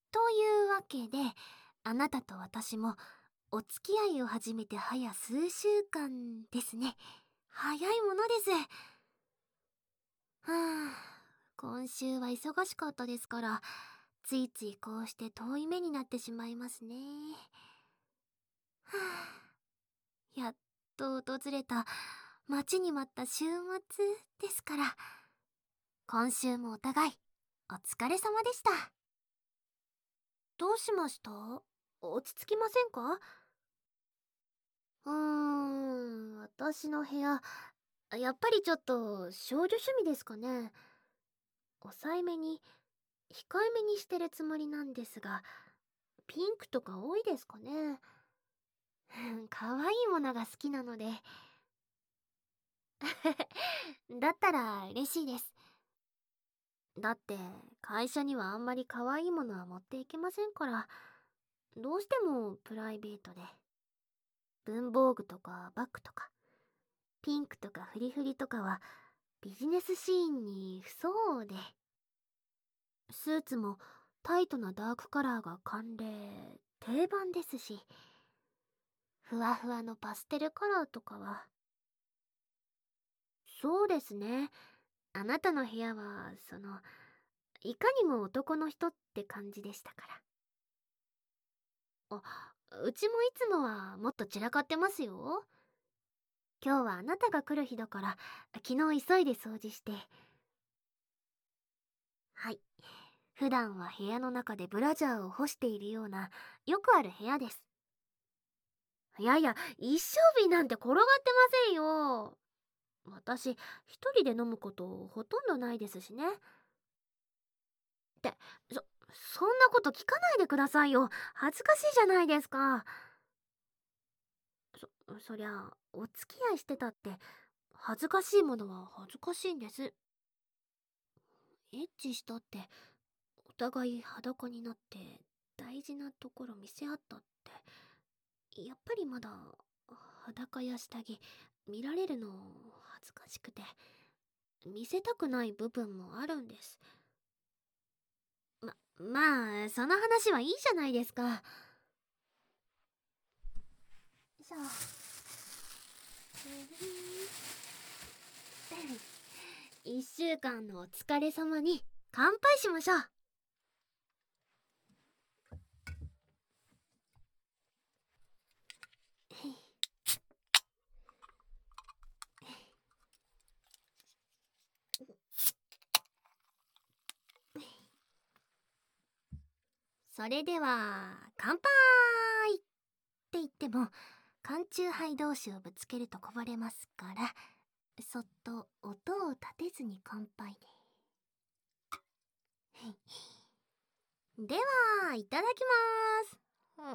というわけで、あなたと私もお付き合いを始めて早数週間ですね。早いものです。はあ、今週は忙しかったですから、ついついこうして遠い目になってしまいますね。はあ、やっと訪れた待ちに待った週末ですから、今週もお互いお疲れ様でした。どうしました？落ち着きませんか？私の部屋、やっぱりちょっと少女趣味ですかね。抑えめに、控えめにしてるつもりなんですが、ピンクとか多いですかね。可愛いものが好きなので。だったら嬉しいです。だって会社にはあんまり可愛いものは持っていけませんから、どうしてもプライベートで文房具とかバッグとかピンクとかフリフリとかはビジネスシーンに不相応で、スーツもタイトなダークカラーが慣例定番ですし、ふわふわのパステルカラーとかは。そうですね、あなたの部屋はいかにも男の人って感じでしたから。うちもいつもはもっと散らかってますよ。今日はあなたが来る日だから、昨日急いで掃除して。はい、普段は部屋の中でブラジャーを干しているようなよくある部屋です。いやいや、一升瓶なんて転がってませんよ。私一人で飲むことほとんどないですしね。って、そんなこと聞かないでくださいよ。恥ずかしいじゃないですか。そりゃお付き合いしてたって恥ずかしいものは恥ずかしいんです。エッチしたってお互い裸になって大事なところ見せ合ったって、やっぱりまだ裸や下着見られるの恥ずかしくて見せたくない部分もあるんです。まあその話はいいじゃないですか。じゃあ1週間のお疲れ様に乾杯しましょう。それでは乾杯って言っても缶チューハイ同士をぶつけるとこぼれますから、そっと音を立てずに乾杯で。ではいただきます。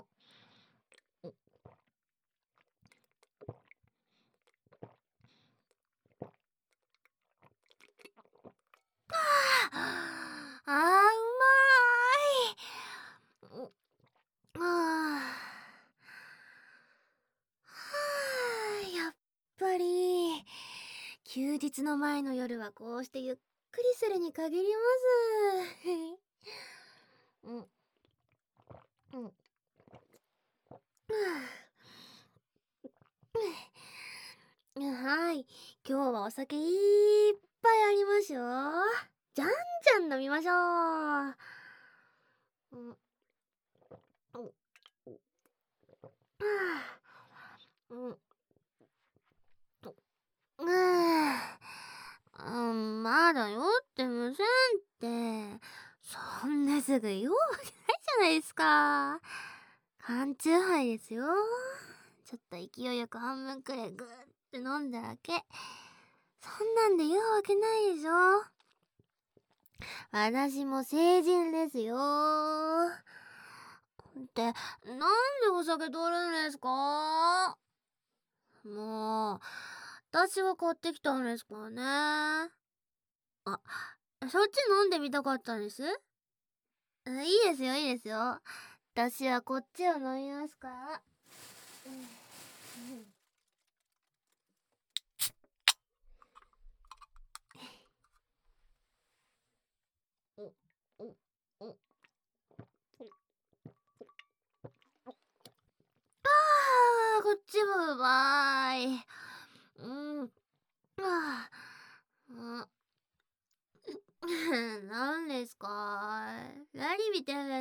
うまい。やっぱり休日の前の夜はこうしてゆっくりするに限ります。うんうんはい、今日はお酒いっぱいありますよ。じゃんじゃん飲みましょう。うんうんうんまだ酔ってませんって。そんなすぐ酔うわけないじゃないですか。缶チューハイですよ。ちょっと勢いよく半分くらいグーって飲んだだけ。そんなんで酔うわけないでしょ。私も成人ですよ。って、なんでお酒取るんですか？もう、私が買ってきたんですからね。あ、そっち飲んでみたかったんです？いいですよ、いいですよ。私はこっちを飲みますから。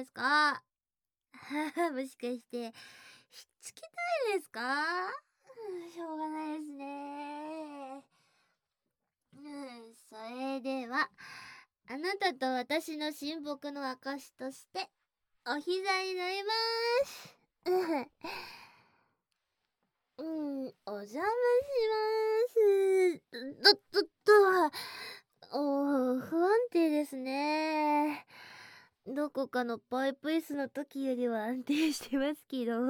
ですか？もしかして、ひっつきたいですか？しょうがないですね。それでは、あなたと私の親睦の証として、お膝に乗りまーす。お邪魔しまーす。不安定ですね。どこかのパイプ椅子の時よりは安定してますけど。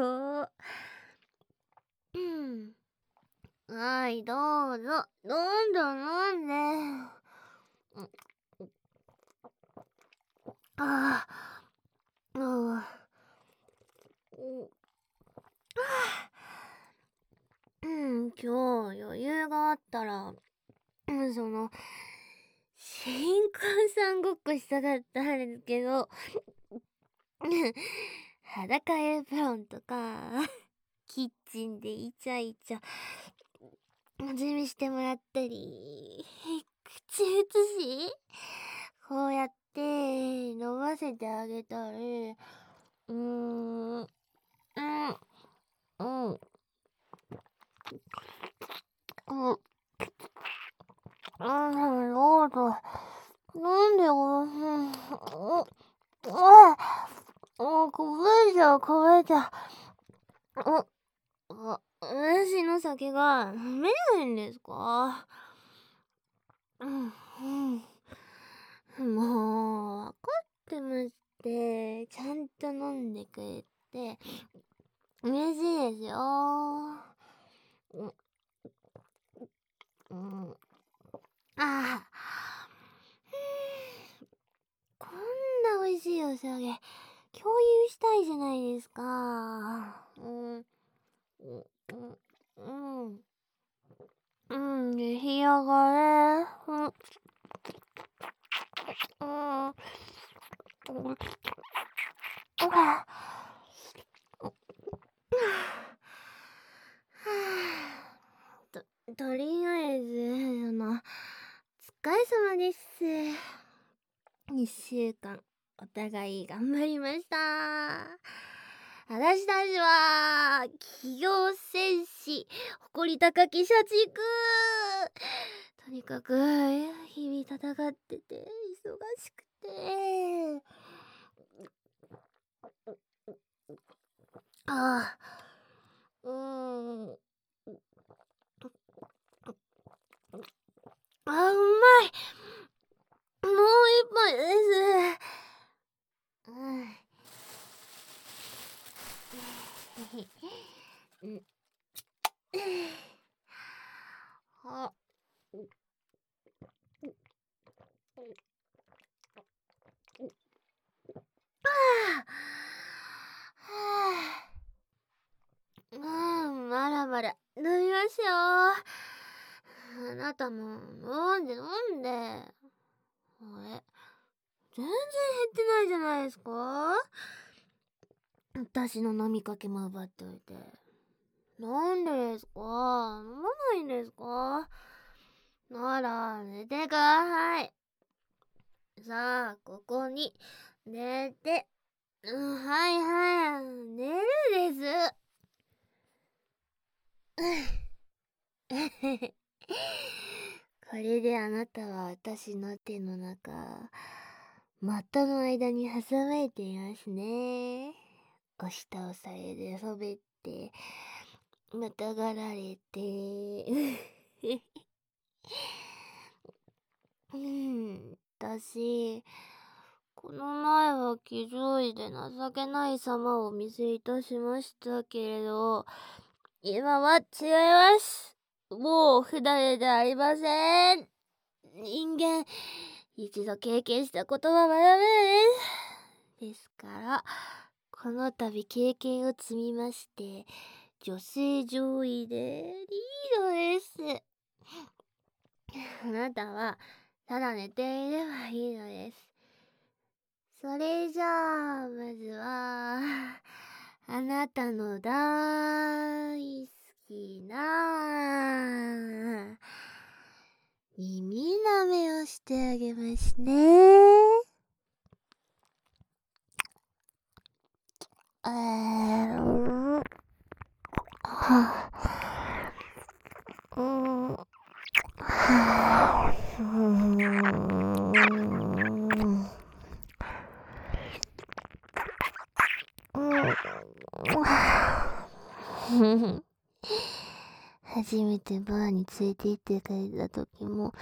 はい、どうぞ。どんどん飲んで。ああ、うん。今日余裕があったら、新婚さんごっこしたかったんですけど、裸エプロンとか、キッチンでイチャイチャ、準備してもらったり、口移しこうやって飲ませてあげたり、うーん、うん、うん、うん、どうぞ。なんでこぼれちゃう、こぼれちゃう。私の酒が飲めないんですか？もう、わかってまして、ちゃんと飲んでくれて、嬉しいですよ。ああ。こんな美味しいお酒、共有したいじゃないですか。召し上がれ。とりあえず、お疲れ様です。2週間、お互い頑張りました。私たちは、企業戦士、誇り高き社畜。とにかく、日々戦ってて、忙しくて。ああ、うまい。もう一杯です。はまだまだ飲みますよ。あなたも飲んで飲んで。あれ、全然減ってないじゃないですか。私の飲みかけも奪っておいて。なんでですか？飲まないんですか？なら、寝てください。さあ、ここに、寝て。はいはい、寝るです。これであなたは私の手の中、股の間に挟まれていますね。押し倒されて、そべって、またがられて。私、この前は気丈いで情けない様をお見せいたしましたけれど、今は違います。もう不慣れでありません。人間、一度経験したことは学べです。ですから、この度経験を積みまして、女性上位でリードです。あなたは、ただ寝ていればいいのです。それじゃあ、まずは、あなたの大好きな、耳舐めをしてあげますね。 初めてバーに連れて行ってくれた時も、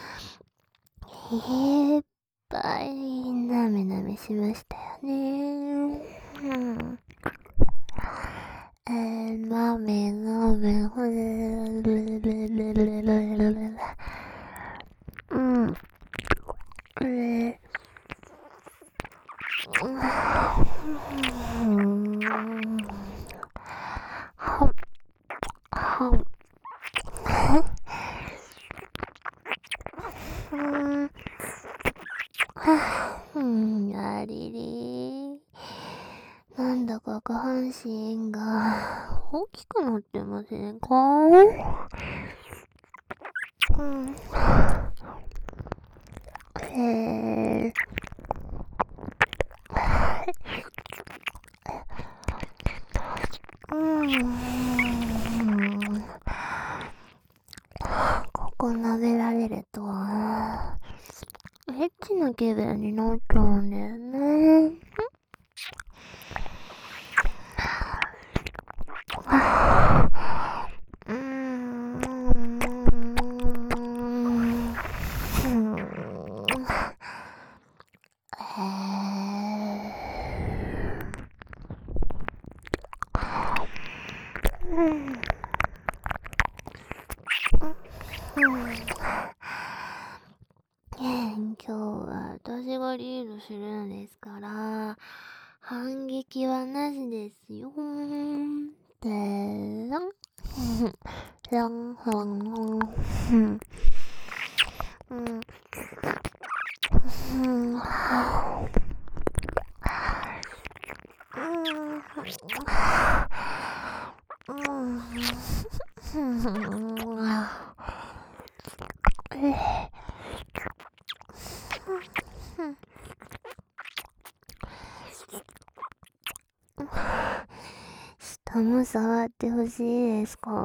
いっぱいなめなめしましたよね。なめなめ、あれれ。なんだか下半身が大きくなってませんか？ここ舐められると、エッチな気分になっちゃうんだよね。今日は私がリードするんですから、反撃はなしですよ。でらん。らんはん。下も触ってほしいですか？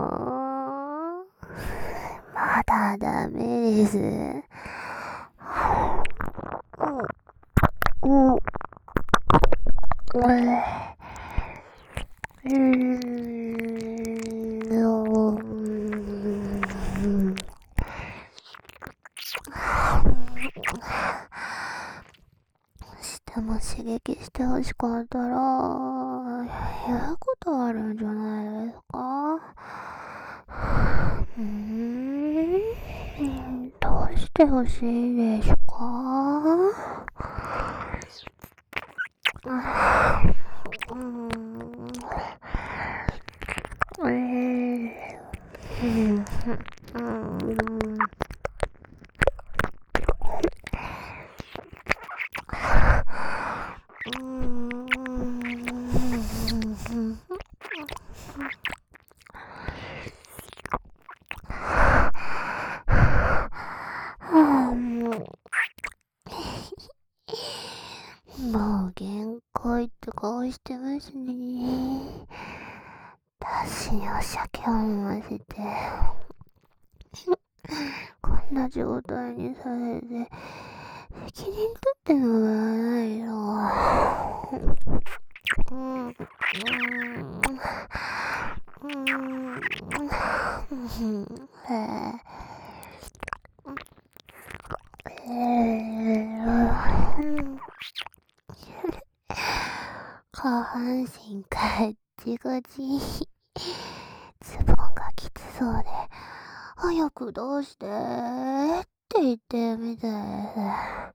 まだダメです。下も刺激してほしかったら、やることあるんじゃないですか？どうしてほしいでしょうか？もう限界って顔してますね。だしにお酒を飲ませて、こんな状態にされて、責任取ってもらわない下半身ガッチガチ。ズボンがきつそうで、早く出してって言ってるみたいです。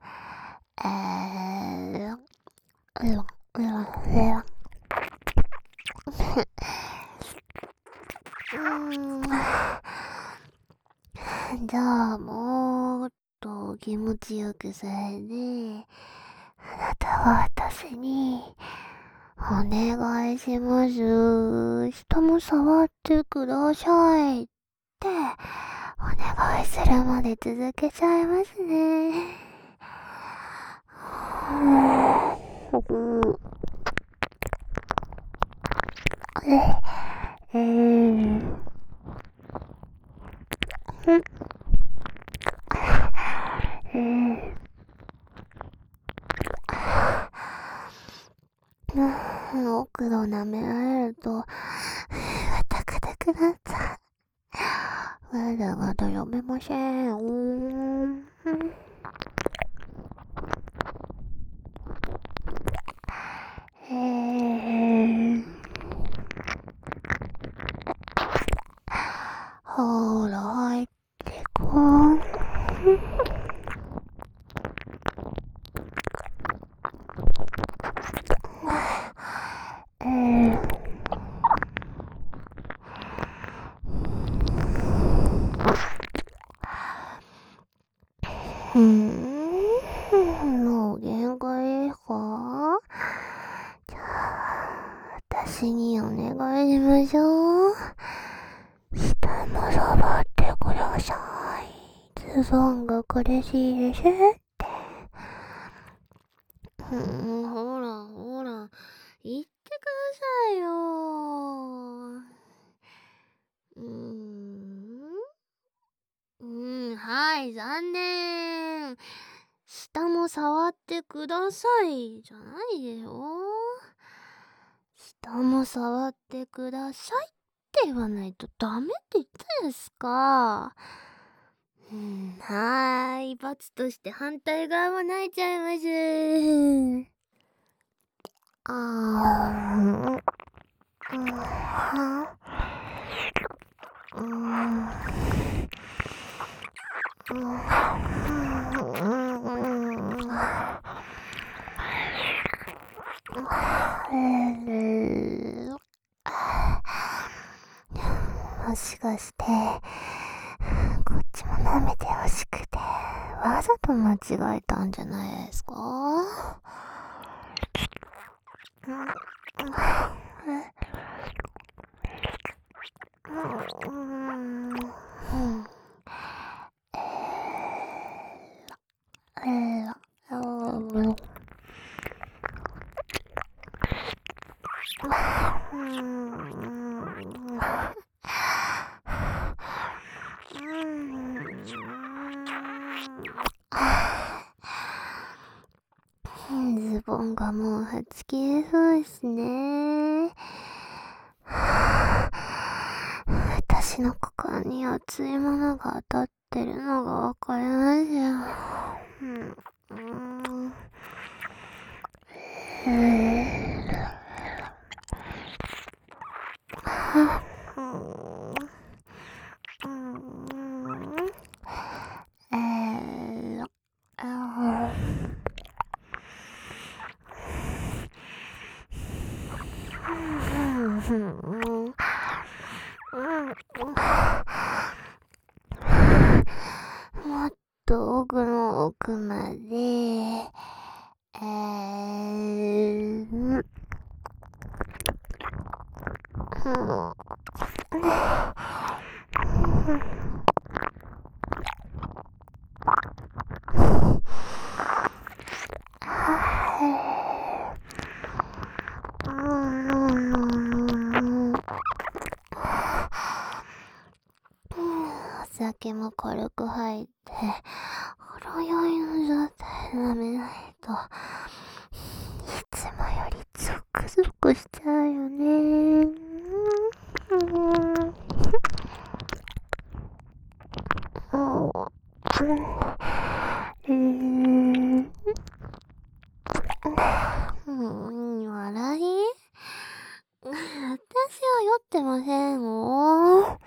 じゃあもっと気持ちよくされて、あなたは私にお願いします。下も触ってくださいってお願いするまで続けちゃいますね。奥を舐められると、タクタください。まだまだ読めません。ほら、入ってこん。もう限界ですか？じゃあ、私にお願いしましょう。下も触ってください。ズボンが苦しいですって。ほらほら、言ってくださいよ。はい、残念。下も触ってくださいじゃないでしょ。下も触ってくださいって言わないとダメって言ったですか。はーい、罰として反対側も泣いちゃいます。もしかしてこっちも舐めてほしくてわざと間違えたんじゃないですか？ズボンがもうはち切れそうですね。私の股間に熱いものが当たってるのがわかりますよ。もっと奥の奥まで、お酒も軽く入って、ほろ酔いの状態で舐めないと、いつもよりゾクゾクしちゃうよね。笑い？私は酔ってませんよ。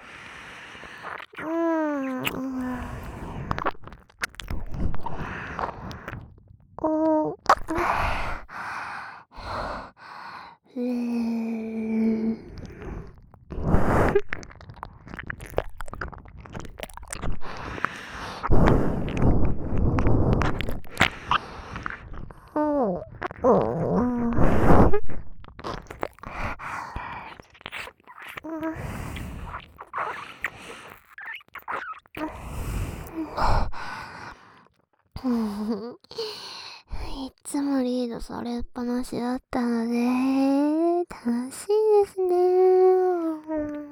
いつもリードされっぱなしだったので楽しいですね。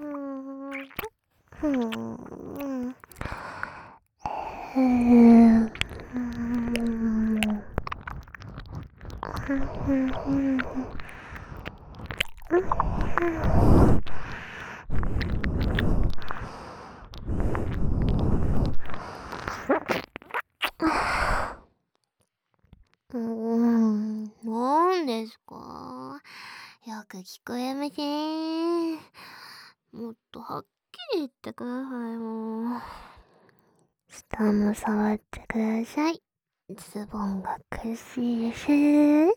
ですか？よく聞こえません。もっとはっきり言ってください、もう。下も触ってください。ズボンが苦しいですって。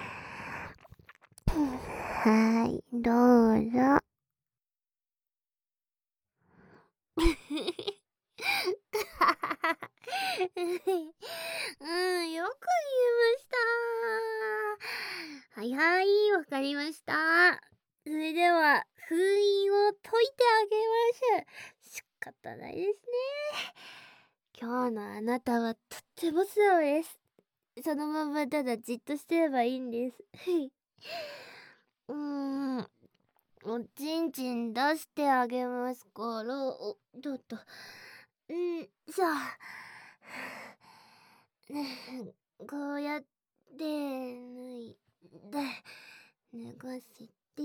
はい、どうぞ。よく言えました。はいはい、わかりました。それでは、封印を解いてあげましょう。仕方ないですね。今日のあなたはとっても素直です。そのままただじっとしてればいいんです。おちんちん出してあげますから、ちょっと、さあ、こうやって、脱いで、脱がせて、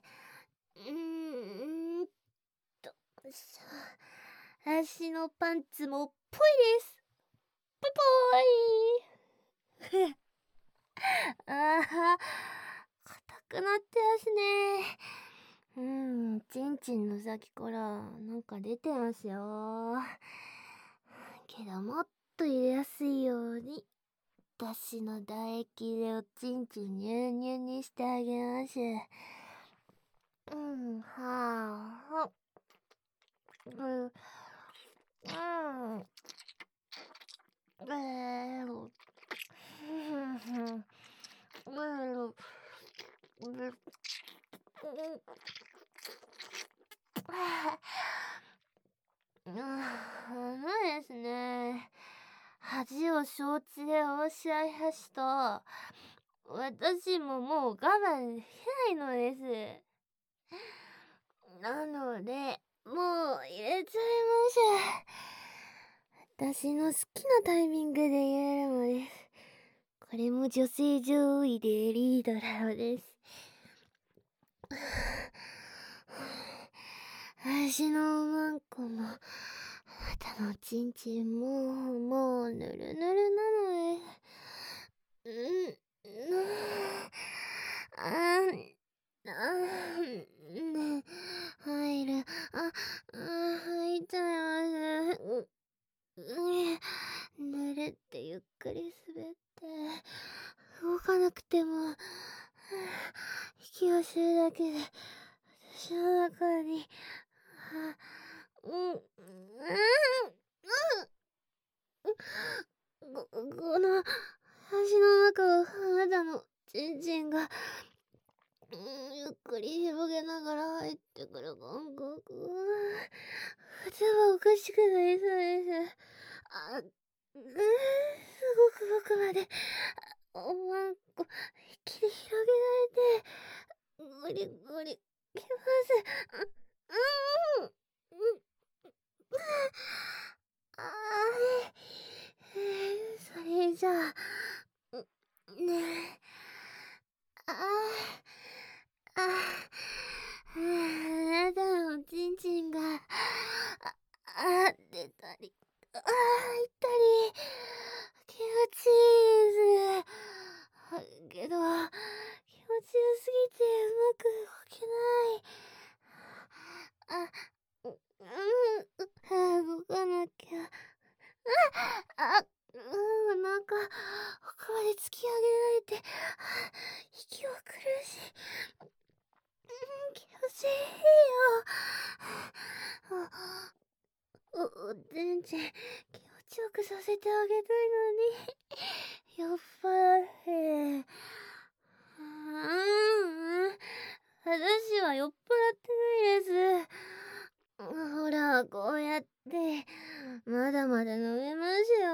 と、さあ、足のパンツもぽいです。ぽいぽーい。ああ、硬くなってますね。ちんちんの先からなんか出てますよ。けどもっと入れやすいように、私の唾液でおちんちんニューニューにしてあげます。はあ、ですね。恥を承知で申し上げました。私ももう我慢できないのです。なので、もう入れちゃいます。私の好きなタイミングで入れるのです。これも女性上位でリードなのです。足のマンコも、あなたのちんちんもうぬるぬるなのです。ね、入る。入っちゃいます。ぬるってゆっくり滑って、動かなくても、息をするだけで、私の中に、この足の中をあなたのちんちんが、ゆっくり広げながら入ってくる感覚。頭おかしくなりそうです。すごく奥まで、おまんこ、一気に広げられて、ゴリゴリ、きます。あそれじゃあ、ねえ、あなたのちんちんが、出たり、行ったり、気持ちいいです。けど、気持ちよすぎてうまく動けない。動かなきゃ。なんか、奥まで突き上げられて、息を苦しい。気持ちいいよ。全然気持ちよくさせてあげたいのに、酔っ払って。私は酔っ払ってないです。ほら、こうやって、まだまだ飲めますよ。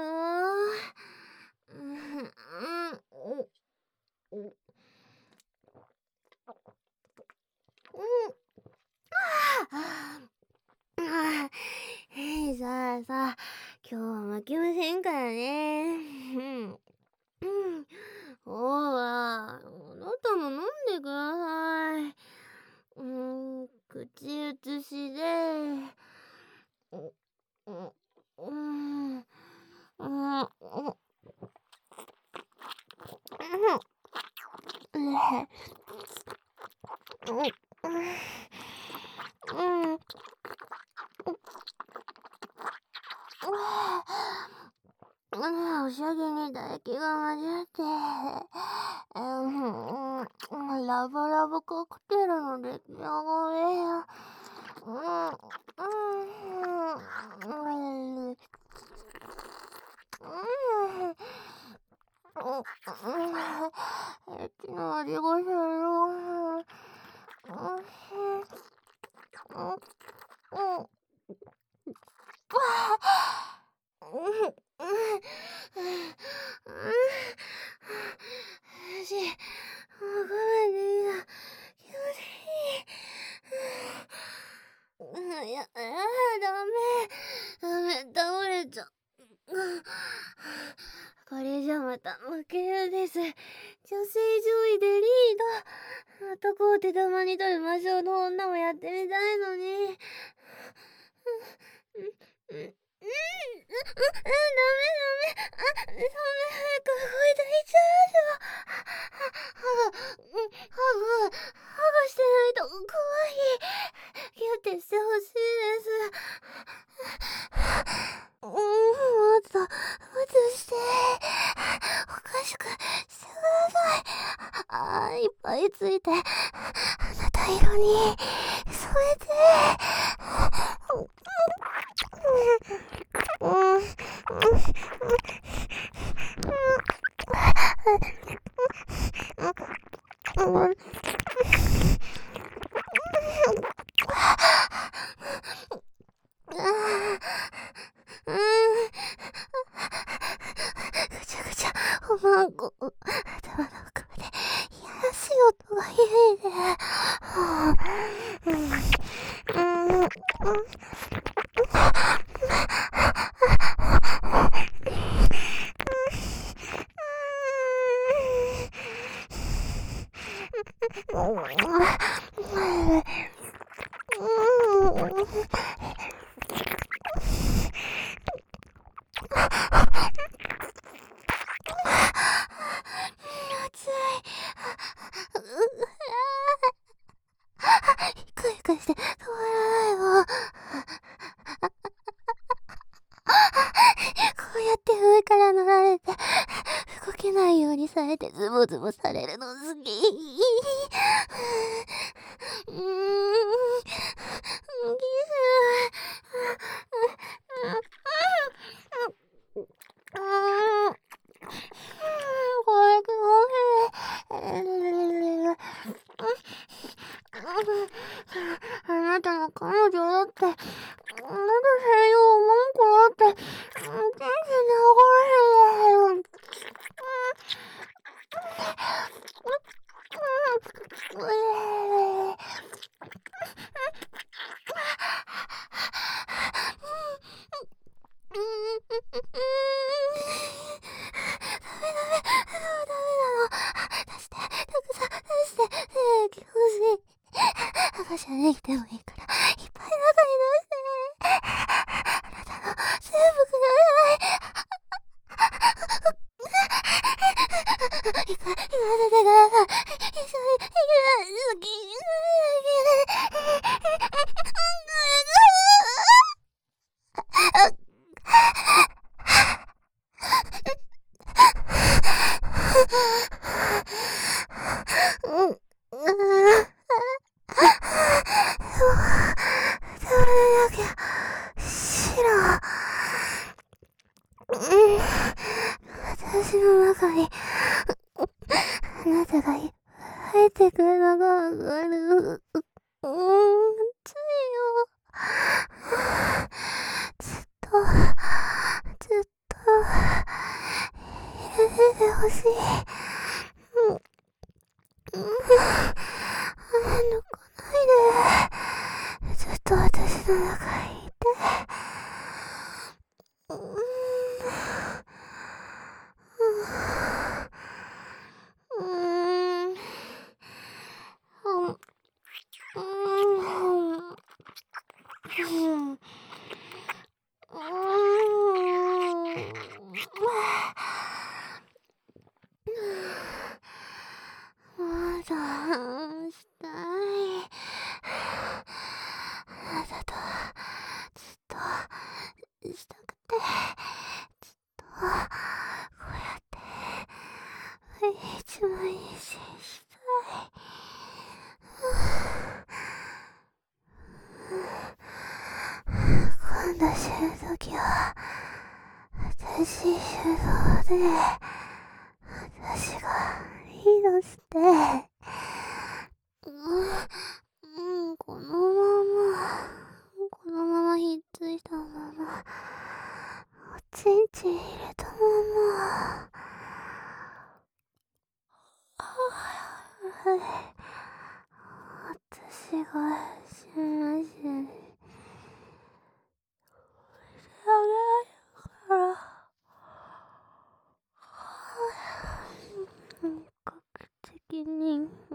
さあさあ、今日は負けませんからね。ほら、 おしゃぎに唾液が混じって、ラブラブカクテルの出来上がりや。エッチな味がする。いや、ダメ、倒れちゃう。これじゃまた負けるです。女性上位でリード。男を手玉に取る魔性の女もやってみたいのに。ダメ。そんな早く声抱いちゃうよ。ハグしてないと怖い。ギュってしてほしいです。もっとして。おかしくしてください。いっぱいついて、あなた色に添えて。ぐちゃぐちゃおまんこ頭の奥までいやらしい音が響いて。ヒクヒクして止まらないわ。こうやって上から乗られて動けないようにされてズボズボされるの好き。あなたの彼女だって、あなた専用文句だって、天使に憧れる。赤じゃねぎでもいいから、いっぱい中に出して。あなたの全部ください。行かせてください。一緒に行き私の中にあなたが入ってくるのがわかる。ついよ。ずっと入れててほしい。抜かないで。ずっと私の中にいて。 したくて、ずっとこうやって毎日毎日したい。今度死ぬ時は私主導で、私がリードして、このままひっついたままおちんちん入れたまま、私が死ぬしあげないから、自覚的に